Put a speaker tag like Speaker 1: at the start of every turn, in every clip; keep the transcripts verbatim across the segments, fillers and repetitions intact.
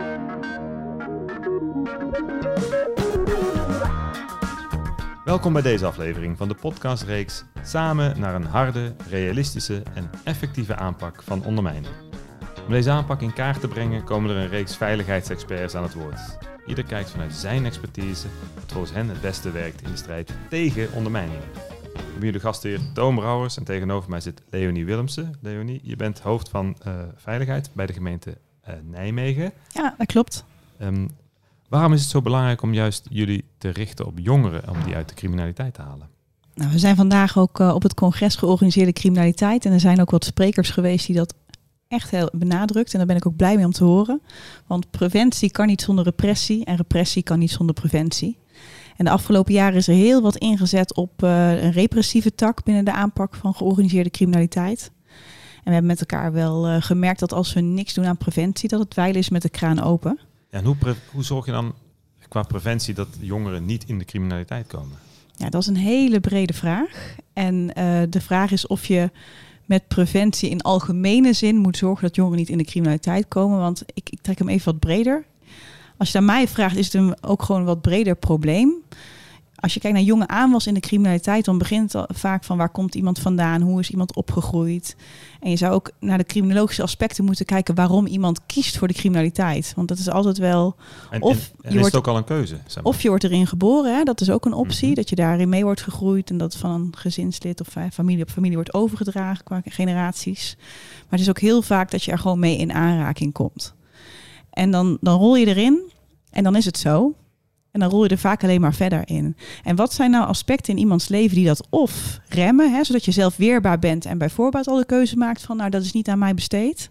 Speaker 1: Welkom bij deze aflevering van de podcastreeks Samen naar een harde, realistische en effectieve aanpak van ondermijning. Om deze aanpak in kaart te brengen komen er een reeks veiligheidsexperts aan het woord. Ieder kijkt vanuit zijn expertise wat volgens hen het beste werkt in de strijd tegen ondermijningen. Ik ben hier de gastheer Toon Brouwers en tegenover mij zit Leonie Willemsen. Leonie, je bent hoofd van uh, veiligheid bij de gemeente uh, Nijmegen.
Speaker 2: Ja, dat klopt.
Speaker 1: Um, waarom is het zo belangrijk om juist jullie te richten op jongeren om die uit de criminaliteit te halen?
Speaker 2: Nou, we zijn vandaag ook uh, op het congres georganiseerde criminaliteit en er zijn ook wat sprekers geweest die dat echt heel benadrukt en daar ben ik ook blij mee om te horen. Want preventie kan niet zonder repressie en repressie kan niet zonder preventie. En de afgelopen jaren is er heel wat ingezet op uh, een repressieve tak binnen de aanpak van georganiseerde criminaliteit. En we hebben met elkaar wel uh, gemerkt dat als we niks doen aan preventie, dat het wijlen is met de kraan open.
Speaker 1: Ja, en hoe, pre- hoe zorg je dan qua preventie dat jongeren niet in de criminaliteit komen?
Speaker 2: Ja, dat is een hele brede vraag. En uh, de vraag is of je met preventie in algemene zin moet zorgen dat jongeren niet in de criminaliteit komen. Want ik, ik trek hem even wat breder. Als je aan mij vraagt, is het een, ook gewoon een wat breder probleem. Als je kijkt naar jonge aanwas in de criminaliteit, dan begint het vaak van waar komt iemand vandaan, hoe is iemand opgegroeid. En je zou ook naar de criminologische aspecten moeten kijken waarom iemand kiest voor de criminaliteit. Want dat is altijd wel.
Speaker 1: En,
Speaker 2: of
Speaker 1: en, en
Speaker 2: je
Speaker 1: is
Speaker 2: wordt,
Speaker 1: het ook al een keuze? Zeg maar.
Speaker 2: Of je wordt erin geboren, hè? Dat is ook een optie,
Speaker 1: Mm-hmm.
Speaker 2: dat je daarin mee wordt gegroeid en dat van een gezinslid of familie op familie wordt overgedragen qua generaties. Maar het is ook heel vaak dat je er gewoon mee in aanraking komt. En dan, dan rol je erin en dan is het zo. En dan rol je er vaak alleen maar verder in. En wat zijn nou aspecten in iemands leven die dat of remmen, hè, zodat je zelf weerbaar bent en bijvoorbeeld al de keuze maakt van nou dat is niet aan mij besteed.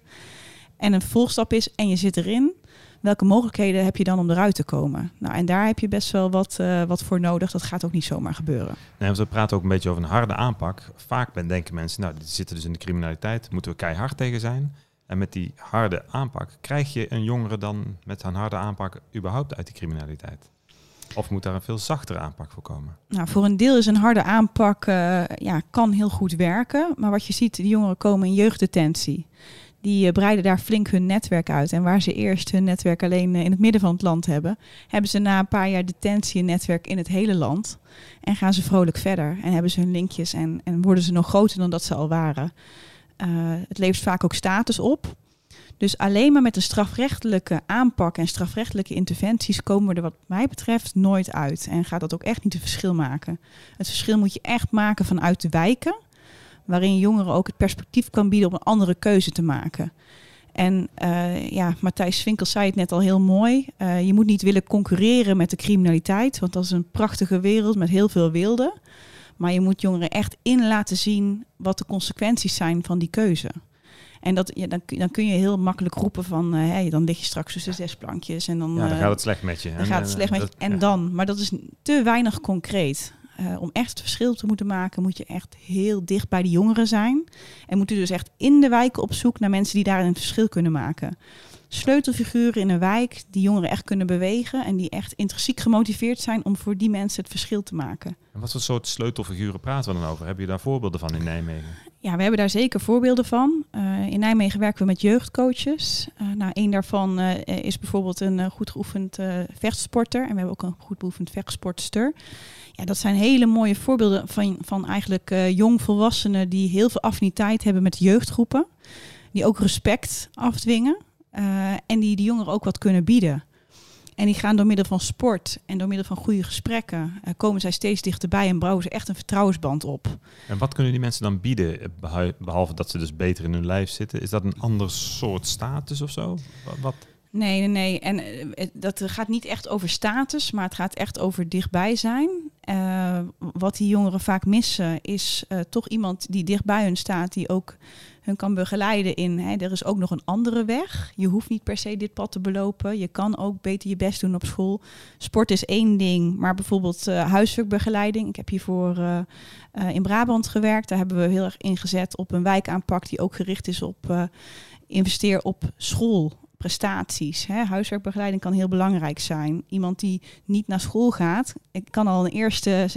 Speaker 2: En een vervolgstap is en je zit erin. Welke mogelijkheden heb je dan om eruit te komen? Nou, en daar heb je best wel wat, uh, wat voor nodig. Dat gaat ook niet zomaar gebeuren.
Speaker 1: Nee, want we praten ook een beetje over een harde aanpak. Vaak denken mensen, nou die zitten dus in de criminaliteit, moeten we keihard tegen zijn. En met die harde aanpak, krijg je een jongere dan met een harde aanpak überhaupt uit die criminaliteit? Of moet daar een veel zachtere aanpak voor komen?
Speaker 2: Nou, voor een deel is een harde aanpak, uh, ja, kan heel goed werken. Maar wat je ziet, die jongeren komen in jeugddetentie. Die uh, breiden daar flink hun netwerk uit. En waar ze eerst hun netwerk alleen uh, in het midden van het land hebben, hebben ze na een paar jaar detentie een netwerk in het hele land. En gaan ze vrolijk verder. En hebben ze hun linkjes en, en worden ze nog groter dan dat ze al waren. Uh, het levert vaak ook status op. Dus alleen maar met een strafrechtelijke aanpak en strafrechtelijke interventies komen we er wat mij betreft nooit uit. En gaat dat ook echt niet het verschil maken. Het verschil moet je echt maken vanuit de wijken, waarin jongeren ook het perspectief kan bieden om een andere keuze te maken. En uh, ja, Matthijs Vinkels zei het net al heel mooi. Uh, je moet niet willen concurreren met de criminaliteit, want dat is een prachtige wereld met heel veel wilde. Maar je moet jongeren echt in laten zien wat de consequenties zijn van die keuze. En dat, ja, dan, dan kun je heel makkelijk roepen van, uh, hey, dan lig je straks tussen zes plankjes. En dan,
Speaker 1: ja, dan
Speaker 2: uh,
Speaker 1: gaat het slecht met je.
Speaker 2: Dan
Speaker 1: en,
Speaker 2: gaat het slecht met je.
Speaker 1: Dat,
Speaker 2: en
Speaker 1: ja.
Speaker 2: dan, maar dat is te weinig concreet. Uh, om echt het verschil te moeten maken, moet je echt heel dicht bij de jongeren zijn. En moet je dus echt in de wijken op zoek naar mensen die daar een verschil kunnen maken. Sleutelfiguren in een wijk die jongeren echt kunnen bewegen en die echt intrinsiek gemotiveerd zijn om voor die mensen het verschil te maken.
Speaker 1: En wat voor soort sleutelfiguren praten we dan over? Heb je daar voorbeelden van in Nijmegen?
Speaker 2: Ja, we hebben daar zeker voorbeelden van. Uh, in Nijmegen werken we met jeugdcoaches. Uh, nou, een daarvan uh, is bijvoorbeeld een uh, goed geoefend uh, vechtsporter. En we hebben ook een goed beoefend vechtsportster. Ja, dat zijn hele mooie voorbeelden van, van eigenlijk uh, jongvolwassenen die heel veel affiniteit hebben met jeugdgroepen. Die ook respect afdwingen. Uh, en die de jongeren ook wat kunnen bieden. En die gaan door middel van sport en door middel van goede gesprekken uh, komen zij steeds dichterbij en bouwen ze echt een vertrouwensband op.
Speaker 1: En wat kunnen die mensen dan bieden, behalve dat ze dus beter in hun lijf zitten? Is dat een ander soort status of zo? Wat?
Speaker 2: Nee, nee, nee. En uh, dat gaat niet echt over status, maar het gaat echt over dichtbij zijn. Uh, wat die jongeren vaak missen is uh, toch iemand die dichtbij hun staat, die ook hun kan begeleiden in, hè, er is ook nog een andere weg. Je hoeft niet per se dit pad te belopen. Je kan ook beter je best doen op school. Sport is één ding, maar bijvoorbeeld uh, huiswerkbegeleiding. Ik heb hiervoor uh, uh, in Brabant gewerkt. Daar hebben we heel erg ingezet op een wijkaanpak die ook gericht is op uh, investeer op schoolprestaties. Hè. Huiswerkbegeleiding kan heel belangrijk zijn. Iemand die niet naar school gaat, kan al een eerste zeg maar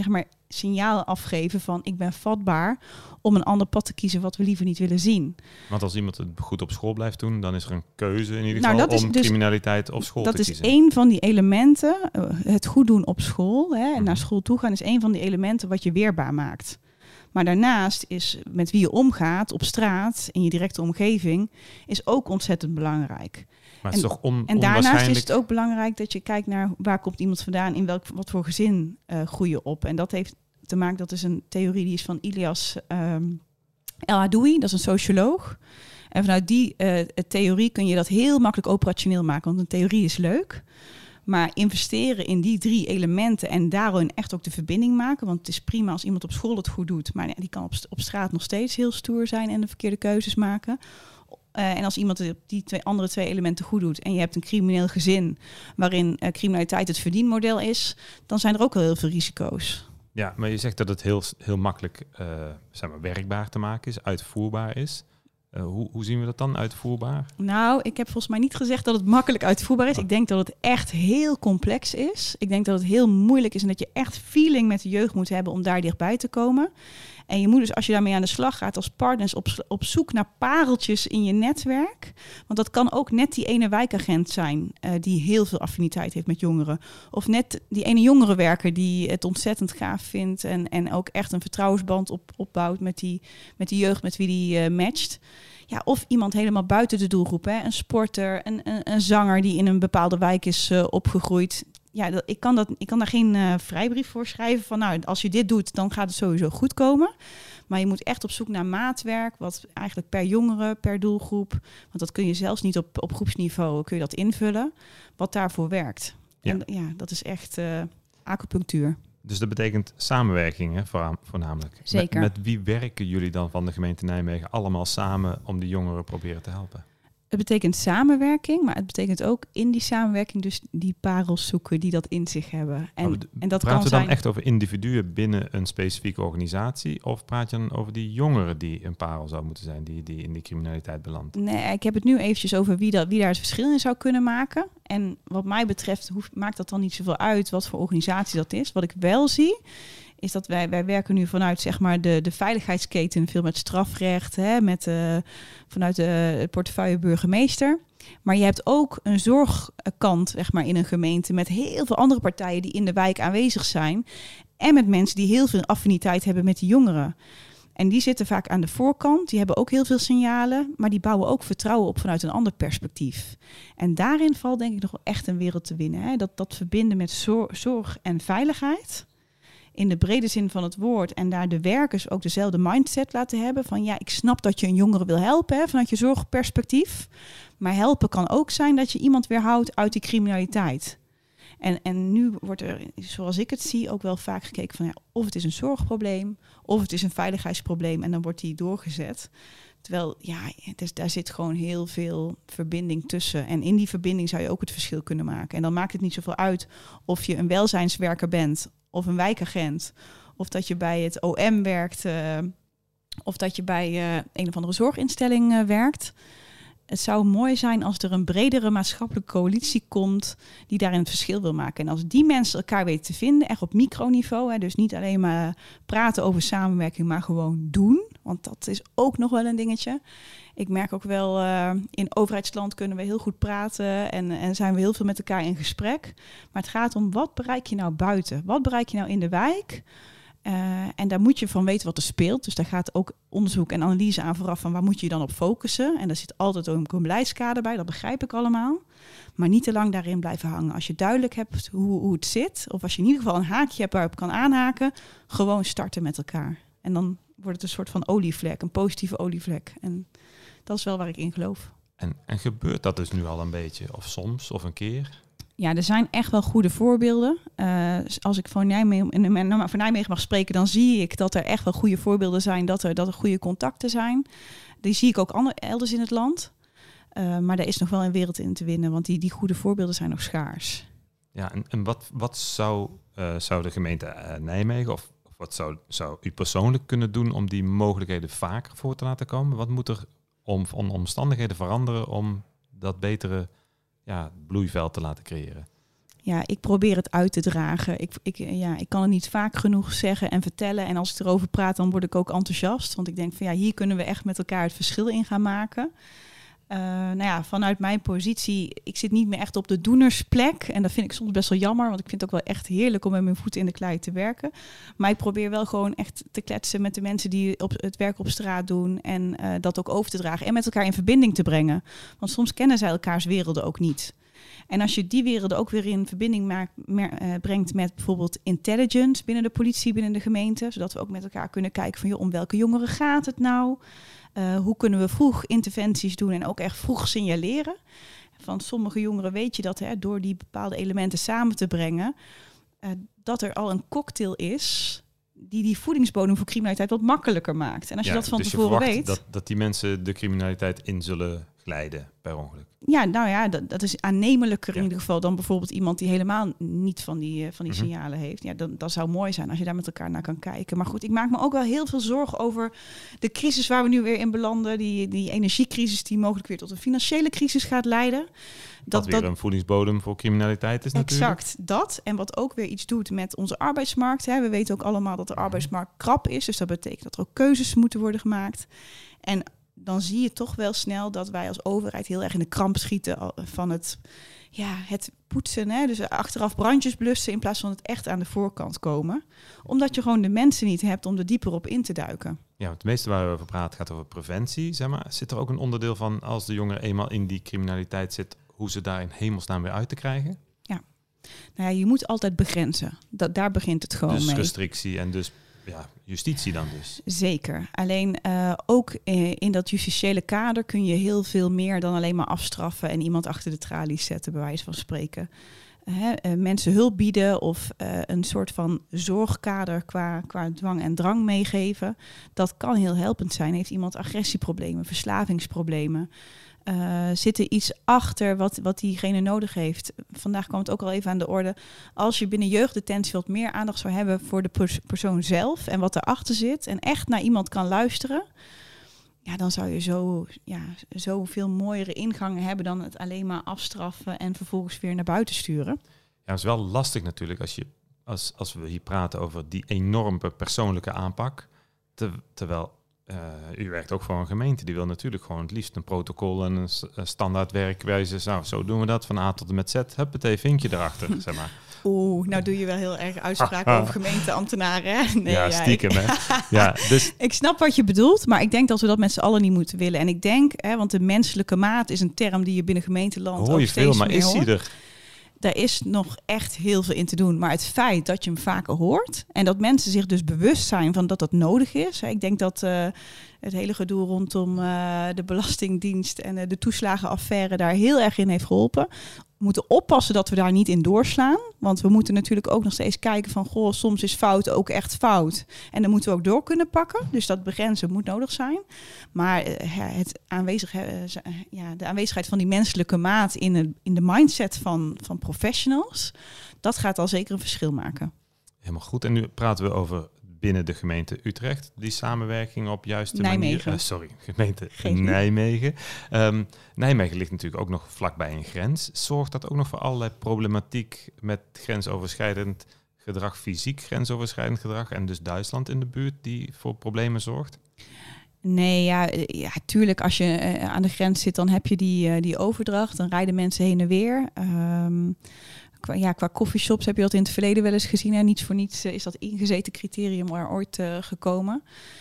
Speaker 2: signaal afgeven van ik ben vatbaar om een ander pad te kiezen wat we liever niet willen zien.
Speaker 1: Want als iemand het goed op school blijft doen, dan is er een keuze in ieder
Speaker 2: Nou,
Speaker 1: geval
Speaker 2: dat is
Speaker 1: om
Speaker 2: dus,
Speaker 1: criminaliteit op school te
Speaker 2: dat
Speaker 1: kiezen.
Speaker 2: Dat is één van die elementen, uh, het goed doen op school, hè, en
Speaker 1: Mm-hmm.
Speaker 2: naar school toe gaan is één van die elementen wat je weerbaar maakt. Maar daarnaast is met wie je omgaat op straat, in je directe omgeving, is ook ontzettend belangrijk.
Speaker 1: Maar het
Speaker 2: en,
Speaker 1: is toch on,
Speaker 2: en daarnaast
Speaker 1: onwaarschijnlijk...
Speaker 2: is het ook belangrijk dat je kijkt naar waar komt iemand vandaan, in welk wat voor gezin uh, groei je op. En dat heeft te maken, dat is een theorie die is van Ilias um, El Adoui, dat is een socioloog. En vanuit die uh, theorie kun je dat heel makkelijk operationeel maken, want een theorie is leuk. Maar investeren in die drie elementen en daarin echt ook de verbinding maken. Want het is prima als iemand op school het goed doet. Maar ja, die kan op, op straat nog steeds heel stoer zijn en de verkeerde keuzes maken. Uh, en als iemand die twee andere twee elementen goed doet en je hebt een crimineel gezin waarin uh, criminaliteit het verdienmodel is, dan zijn er ook wel heel veel risico's.
Speaker 1: Ja, maar je zegt dat het heel, heel makkelijk uh, zeg maar, werkbaar te maken is, uitvoerbaar is. Uh, hoe, hoe zien we dat dan, uitvoerbaar?
Speaker 2: Nou, ik heb volgens mij niet gezegd dat het makkelijk uitvoerbaar is. Ik denk dat het echt heel complex is. Ik denk dat het heel moeilijk is en dat je echt feeling met de jeugd moet hebben om daar dichtbij te komen. En je moet dus, als je daarmee aan de slag gaat als partners, op, op zoek naar pareltjes in je netwerk. Want dat kan ook net die ene wijkagent zijn uh, die heel veel affiniteit heeft met jongeren. Of net die ene jongerenwerker die het ontzettend gaaf vindt en, en ook echt een vertrouwensband op, opbouwt met die, met die jeugd met wie die uh, matcht. Ja, of iemand helemaal buiten de doelgroep, hè? Een sporter, een, een, een zanger die in een bepaalde wijk is uh, opgegroeid. Ja, dat, ik, kan dat, ik kan daar geen uh, vrijbrief voor schrijven van, nou, als je dit doet, dan gaat het sowieso goed komen. Maar je moet echt op zoek naar maatwerk, wat eigenlijk per jongere, per doelgroep, want dat kun je zelfs niet op, op groepsniveau, kun je dat invullen, wat daarvoor werkt. Ja. En ja, dat is echt uh, acupunctuur.
Speaker 1: Dus dat betekent samenwerking, hè, voornamelijk.
Speaker 2: Zeker.
Speaker 1: Met, met wie werken jullie dan van de gemeente Nijmegen allemaal samen om die jongeren proberen te helpen?
Speaker 2: Het betekent samenwerking, maar het betekent ook in die samenwerking dus die parels zoeken die dat in zich hebben. En,
Speaker 1: oh,
Speaker 2: en dat
Speaker 1: praten
Speaker 2: kan
Speaker 1: we dan
Speaker 2: zijn...
Speaker 1: echt over individuen binnen een specifieke organisatie? Of praat je dan over die jongeren die een parel zou moeten zijn, die, die in die criminaliteit belandt?
Speaker 2: Nee, ik heb het nu eventjes over wie, dat, wie daar het verschil in zou kunnen maken. En wat mij betreft hoeft, maakt dat dan niet zoveel uit wat voor organisatie dat is. Wat ik wel zie, is dat wij, wij werken nu vanuit zeg maar de, de veiligheidsketen, veel met strafrecht, hè, met, uh, vanuit de, de portefeuille burgemeester. Maar je hebt ook een zorgkant zeg maar, in een gemeente met heel veel andere partijen die in de wijk aanwezig zijn. En met mensen die heel veel affiniteit hebben met de jongeren. En die zitten vaak aan de voorkant, die hebben ook heel veel signalen, maar die bouwen ook vertrouwen op vanuit een ander perspectief. En daarin valt denk ik nog wel echt een wereld te winnen. Hè? Dat, dat verbinden met zorg, zorg en veiligheid. In de brede zin van het woord. En daar de werkers ook dezelfde mindset laten hebben. Van ja, ik snap dat je een jongere wil helpen. Hè, vanuit je zorgperspectief. Maar helpen kan ook zijn dat je iemand weerhoudt uit die criminaliteit. En, en nu wordt er, zoals ik het zie, ook wel vaak gekeken van ja, of het is een zorgprobleem. Of het is een veiligheidsprobleem. En dan wordt die doorgezet. Terwijl, ja, dus daar zit gewoon heel veel verbinding tussen. En in die verbinding zou je ook het verschil kunnen maken. En dan maakt het niet zoveel uit of je een welzijnswerker bent of een wijkagent, of dat je bij het O M werkt, uh, of dat je bij uh, een of andere zorginstelling uh, werkt. Het zou mooi zijn als er een bredere maatschappelijke coalitie komt die daarin het verschil wil maken. En als die mensen elkaar weten te vinden, echt op microniveau, hè, dus niet alleen maar praten over samenwerking, maar gewoon doen. Want dat is ook nog wel een dingetje. Ik merk ook wel, uh, in overheidsland kunnen we heel goed praten en, en zijn we heel veel met elkaar in gesprek. Maar het gaat om, wat bereik je nou buiten? Wat bereik je nou in de wijk? Uh, en daar moet je van weten wat er speelt. Dus daar gaat ook onderzoek en analyse aan vooraf van waar moet je dan op focussen. En daar zit altijd ook een beleidskader bij, dat begrijp ik allemaal. Maar niet te lang daarin blijven hangen. Als je duidelijk hebt hoe, hoe het zit, of als je in ieder geval een haakje hebt waarop kan aanhaken, gewoon starten met elkaar. En dan wordt het een soort van olievlek, een positieve olievlek. En dat is wel waar ik in geloof.
Speaker 1: En, en gebeurt dat dus nu al een beetje? Of soms, of een keer?
Speaker 2: Ja, er zijn echt wel goede voorbeelden. Uh, als ik van Nijmegen, van Nijmegen mag spreken, dan zie ik dat er echt wel goede voorbeelden zijn, dat er, dat er goede contacten zijn. Die zie ik ook ander, elders in het land. Uh, maar er is nog wel een wereld in te winnen, want die, die goede voorbeelden zijn nog schaars.
Speaker 1: Ja, en, en wat, wat zou, uh, zou de gemeente uh, Nijmegen, of, of wat zou, zou u persoonlijk kunnen doen om die mogelijkheden vaker voor te laten komen? Wat moet er om, om omstandigheden veranderen om dat betere ja, bloeiveld te laten creëren?
Speaker 2: Ja, ik probeer het uit te dragen. Ik, ik, ja, ik kan het niet vaak genoeg zeggen en vertellen. En als ik erover praat, dan word ik ook enthousiast. Want ik denk van ja, hier kunnen we echt met elkaar het verschil in gaan maken. Uh, nou ja, vanuit mijn positie, ik zit niet meer echt op de doenersplek. En dat vind ik soms best wel jammer, want ik vind het ook wel echt heerlijk om met mijn voeten in de klei te werken. Maar ik probeer wel gewoon echt te kletsen met de mensen die op het werk op straat doen. En uh, dat ook over te dragen en met elkaar in verbinding te brengen. Want soms kennen zij elkaars werelden ook niet. En als je die werelden ook weer in verbinding maakt, mer, uh, brengt met bijvoorbeeld intelligence binnen de politie, binnen de gemeente. Zodat we ook met elkaar kunnen kijken van joh, om welke jongeren gaat het nou? Uh, hoe kunnen we vroeg interventies doen en ook echt vroeg signaleren? Van sommige jongeren weet je dat hè, door die bepaalde elementen samen te brengen, uh, dat er al een cocktail is die die voedingsbodem voor criminaliteit wat makkelijker maakt. En als ja, je dat van
Speaker 1: dus
Speaker 2: tevoren
Speaker 1: je
Speaker 2: weet...
Speaker 1: Dat, dat die mensen de criminaliteit in zullen glijden per ongeluk.
Speaker 2: Ja, nou ja, dat, dat is aannemelijker ja. in ieder geval dan bijvoorbeeld iemand die helemaal niet van die, van die mm-hmm. signalen heeft. Ja, dat, dat zou mooi zijn als je daar met elkaar naar kan kijken. Maar goed, ik maak me ook wel heel veel zorgen over de crisis waar we nu weer in belanden. Die, die energiecrisis die mogelijk weer tot een financiële crisis gaat leiden.
Speaker 1: Dat, dat weer dat, een voedingsbodem voor criminaliteit is natuurlijk.
Speaker 2: Exact, dat. En wat ook weer iets doet met onze arbeidsmarkt. Hè. We weten ook allemaal dat de arbeidsmarkt krap is. Dus dat betekent dat er ook keuzes moeten worden gemaakt. En dan zie je toch wel snel dat wij als overheid heel erg in de kramp schieten van het, ja, het poetsen. Hè? Dus achteraf brandjes blussen in plaats van het echt aan de voorkant komen. Omdat je gewoon de mensen niet hebt om er dieper op in te duiken.
Speaker 1: Ja, het meeste waar we over praten gaat over preventie. Zeg maar. Zit er ook een onderdeel van als de jongere eenmaal in die criminaliteit zit, hoe ze daar in hemelsnaam weer uit te krijgen?
Speaker 2: Ja, nou ja, je moet altijd begrenzen. Dat, daar begint het gewoon
Speaker 1: dus
Speaker 2: mee.
Speaker 1: Dus restrictie en dus... Ja, justitie dan dus.
Speaker 2: Zeker. Alleen uh, ook uh, in dat justitiële kader kun je heel veel meer dan alleen maar afstraffen en iemand achter de tralies zetten, bij wijze van spreken. Uh, uh, mensen hulp bieden of uh, een soort van zorgkader qua, qua dwang en drang meegeven. Dat kan heel helpend zijn. Heeft iemand agressieproblemen, verslavingsproblemen? Uh, zit er iets achter wat, wat diegene nodig heeft? Vandaag kwam het ook al even aan de orde. Als je binnen jeugddetentie wat meer aandacht zou hebben voor de pers- persoon zelf en wat erachter zit en echt naar iemand kan luisteren, ja, dan zou je zo, ja, zoveel mooiere ingangen hebben dan het alleen maar afstraffen en vervolgens weer naar buiten sturen.
Speaker 1: Ja, het is wel lastig natuurlijk als, je, als, als we hier praten over die enorme persoonlijke aanpak, te, terwijl... Uh, u werkt ook voor een gemeente. Die wil natuurlijk gewoon het liefst een protocol en een, een standaard werkwijze. Nou, zo doen we dat van A tot en met Z. Huppatee, vinkje erachter, zeg maar.
Speaker 2: Oeh, nou doe je wel heel erg uitspraken over gemeenteambtenaren. Hè? Nee,
Speaker 1: ja,
Speaker 2: ja,
Speaker 1: stiekem,
Speaker 2: ik,
Speaker 1: hè. Ja, dus...
Speaker 2: ik snap wat je bedoelt, maar ik denk dat we dat met z'n allen niet moeten willen. En ik denk, hè, want de menselijke maat is een term die je binnen gemeenteland
Speaker 1: hoor je
Speaker 2: ook steeds
Speaker 1: veel, maar
Speaker 2: meer
Speaker 1: is
Speaker 2: hoort.
Speaker 1: die er?
Speaker 2: Daar is nog echt heel veel in te doen. Maar het feit dat je hem vaker hoort en dat mensen zich dus bewust zijn van dat dat nodig is. Hè, ik denk dat uh, het hele gedoe rondom uh, de Belastingdienst en uh, de toeslagenaffaire daar heel erg in heeft geholpen. We moeten oppassen dat we daar niet in doorslaan. Want we moeten natuurlijk ook nog steeds kijken van, goh, soms is fout ook echt fout. En dan moeten we ook door kunnen pakken. Dus dat begrenzen moet nodig zijn. Maar uh, het aanwezig, uh, ja, de aanwezigheid van die menselijke maat in de, in de mindset van, van professionals, dat gaat al zeker een verschil maken.
Speaker 1: Helemaal goed. En nu praten we over binnen de gemeente Utrecht, die samenwerking op juiste
Speaker 2: Nijmegen.
Speaker 1: manier... Uh, sorry, gemeente
Speaker 2: Geen
Speaker 1: Nijmegen. Um, Nijmegen ligt natuurlijk ook nog vlakbij een grens. Zorgt dat ook nog voor allerlei problematiek met grensoverschrijdend gedrag, fysiek grensoverschrijdend gedrag, en dus Duitsland in de buurt die voor problemen zorgt?
Speaker 2: Nee, ja, ja, tuurlijk. Als je uh, aan de grens zit, dan heb je die, uh, die overdracht. Dan rijden mensen heen en weer. Um, qua, ja, qua coffeeshops heb je dat in het verleden wel eens gezien. En niets voor niets uh, is dat ingezeten criterium er ooit uh, gekomen.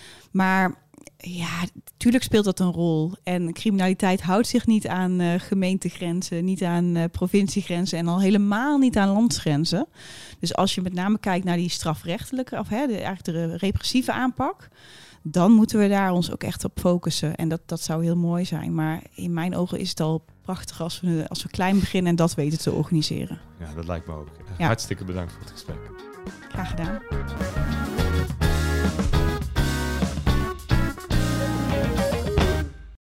Speaker 2: Maar ja, tuurlijk speelt dat een rol. En criminaliteit houdt zich niet aan uh, gemeentegrenzen, niet aan uh, provinciegrenzen en al helemaal niet aan landsgrenzen. Dus als je met name kijkt naar die strafrechtelijke, of hè, de, eigenlijk de repressieve aanpak, dan moeten we daar ons ook echt op focussen. En dat, dat zou heel mooi zijn. Maar in mijn ogen is het al prachtig als we, als we klein beginnen en dat weten te organiseren.
Speaker 1: Ja, dat lijkt me ook.
Speaker 2: Ja.
Speaker 1: Hartstikke bedankt voor het gesprek.
Speaker 2: Graag gedaan.